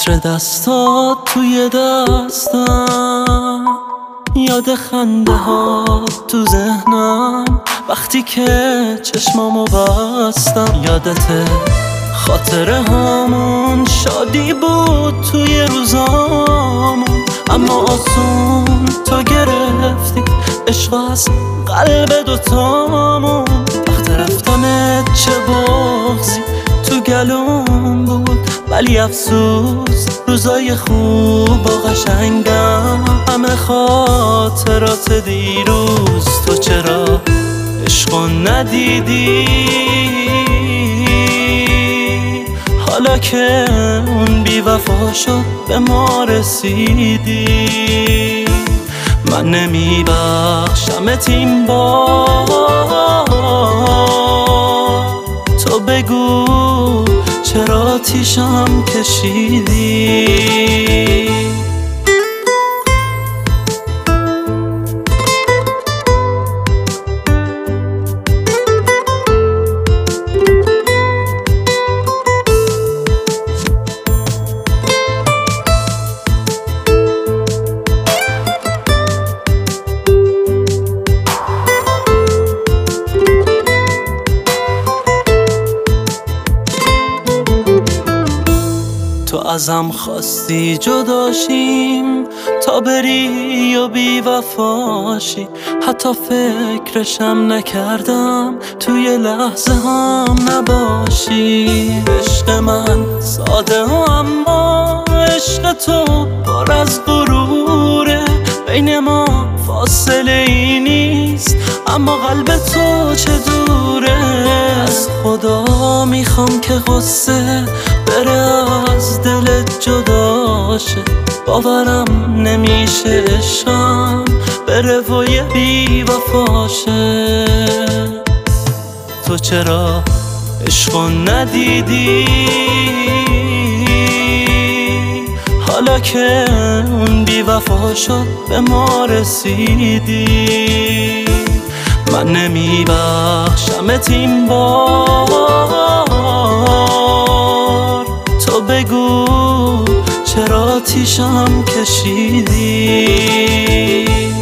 عطر دستات توی دستم، یاد خنده ها تو ذهنم وقتی که چشمامو بستم. یادته خاطره هامون شادی بود توی روزامون، اما آسون تو گرفتی عشق از قلب دوتامون. وقت رفتنت چه بغضی تو گلوم بود، ولی افسوس روزای خوب و قشنگم همه خاطرات دیروز. تو چرا عشقو ندیدی حالا که اون بی وفا شد به ما رسیدی؟ من نمیبخشمت این بار، تو بگو چرا آتیشم کشیدی؟ تو ازم خواستی جداشیم تا بری و بی وفاشی، حتی فکرشم نکردم توی لحظه هم نباشی. عشق من ساده و اما عشق تو پر از غروره، بین ما فاصله ای نیست اما قلب تو چه دوره. از خدا میخوام که غصه بره از دلت جدا شه، باورم نمیشه عشقم بره و یه بی وفا شه. تو چرا عشقو ندیدی حالا که اون بی وفا شد به ما رسیدی؟ من نمیبخشمت این بار، تو بگو چرا آتیشم کشیدی؟